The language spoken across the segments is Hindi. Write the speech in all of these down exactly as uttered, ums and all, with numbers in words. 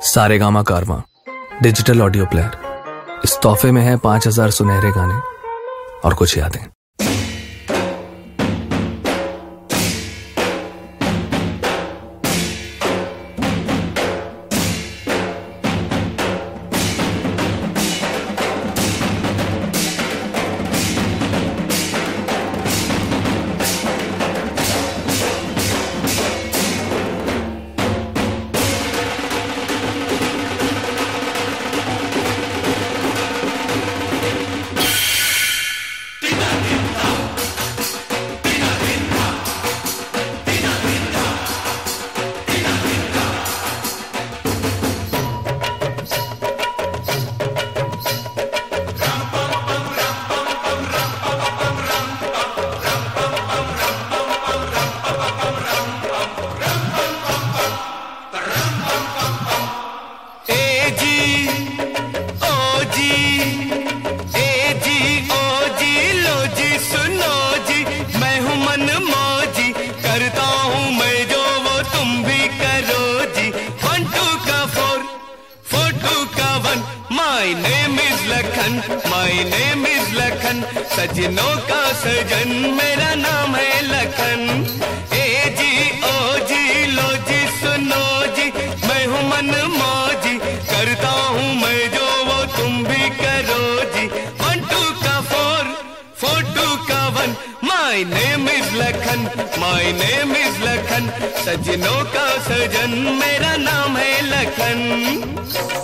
सारेगामा कारवां डिजिटल ऑडियो प्लेयर। इस तोहफे में है पांच हजार सुनहरे गाने और कुछ यादें। My name is Lakhan, my name is Lakhan, सजनों का सजन मेरा नाम है लखन। ए जी ओ जी लो जी सुनो जी, मैं हूँ मन मौजी, करता हूँ मैं जो वो तुम भी करो जी। वन टू का फोर, फोर टू का one, my name is Lakhan, my name is Lakhan, सजनों का सजन मेरा नाम है लखन।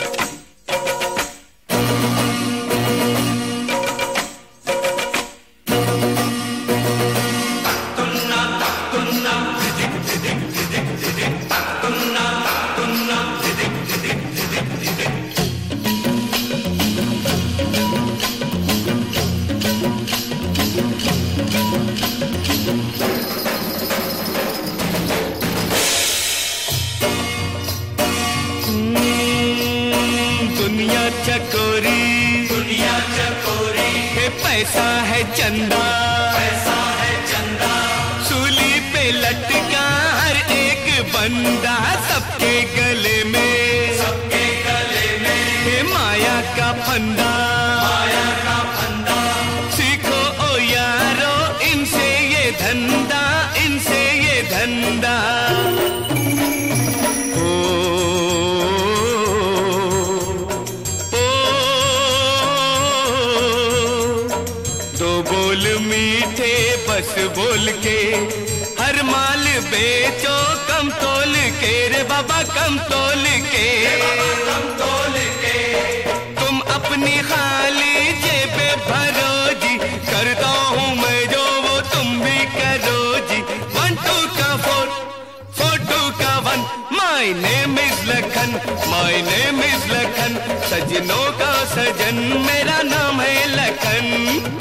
दुनिया चकोरी, दुनिया चकोरी है, पैसा है चंदा, पैसा है चंदा, सूली पे लटका हर एक बंदा, सबके गले में, सबके गले में है माया का फंदा, माया का फंदा। सीखो ओ यारो इनसे ये धंधा, इनसे ये धंधा। बोल मीठे बस बोल के हर माल बेचो कम तोल के, रे बाबा कम तोल के, कम तोल के। तुम अपनी खाली जेबे भरो जी, करता हूँ मैं जो वो तुम भी करो जी। वन टू का फोर, फोर टू का one, my name is Lakhan, my name is Lakhan, सजनों का सजन मेरा नाम है लखन।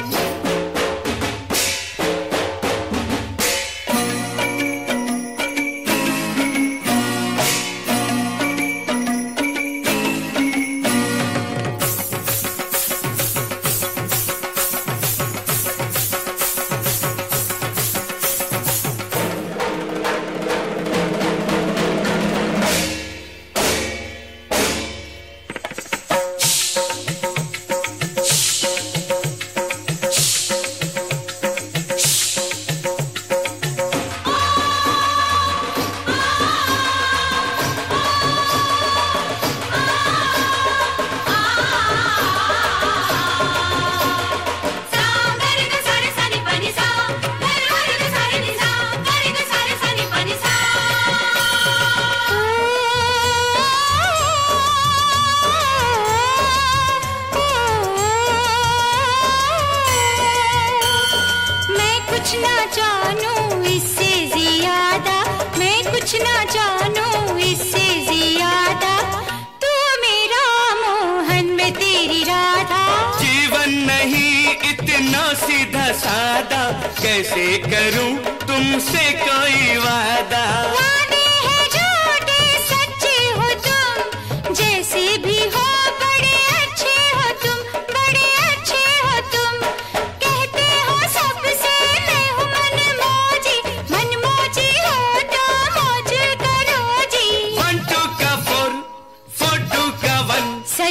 कुछ ना जानूं इससे ज्यादा, मैं कुछ ना जानूं इससे ज्यादा, तू मेरा मोहन मैं तेरी राधा। जीवन नहीं इतना सीधा सादा, कैसे करूं तुमसे कोई वादा। वादे हैं झूठे सच्चे हो तुम, जैसे भी हो बड़े अच्छे हो तुम, बड़े अच्छे हो तुम। कहते हो सबसे मैं हूँ मन मौजी, मन मौजी हो तो मौज करो जी। वन टू का फोर, फोर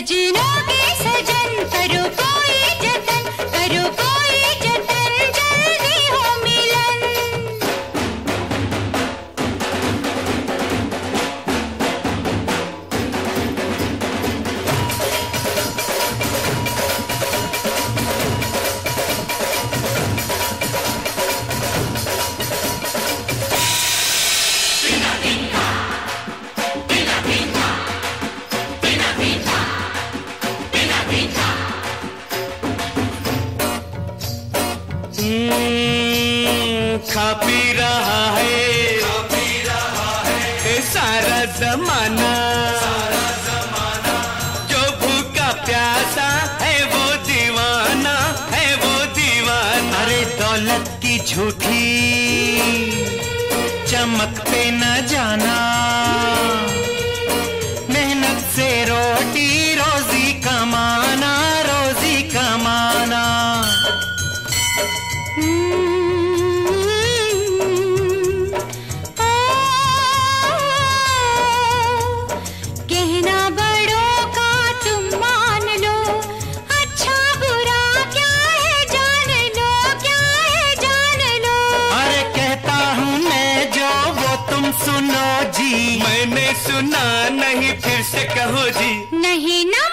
सजनों के सजन करो कोई जतन, करो कोई जतन, जल्दी हो मिलन। खा पी रहा है, खा पी रहा है सारा जमाना, सारा जमाना। जो भूखा प्यासा है वो दीवाना, है वो दीवाना। अरे दौलत की झूठी चमक पे न जाना, मेहनत से रोटी रोजी कमाना, रोजी कमाना। कहना बड़ों का तुम मान लो, अच्छा बुरा क्या है जान लो, क्या है जान लो। अरे कहता हूँ मैं जो वो तुम सुनो जी, मैंने सुना नहीं फिर से कहो जी। नहीं ना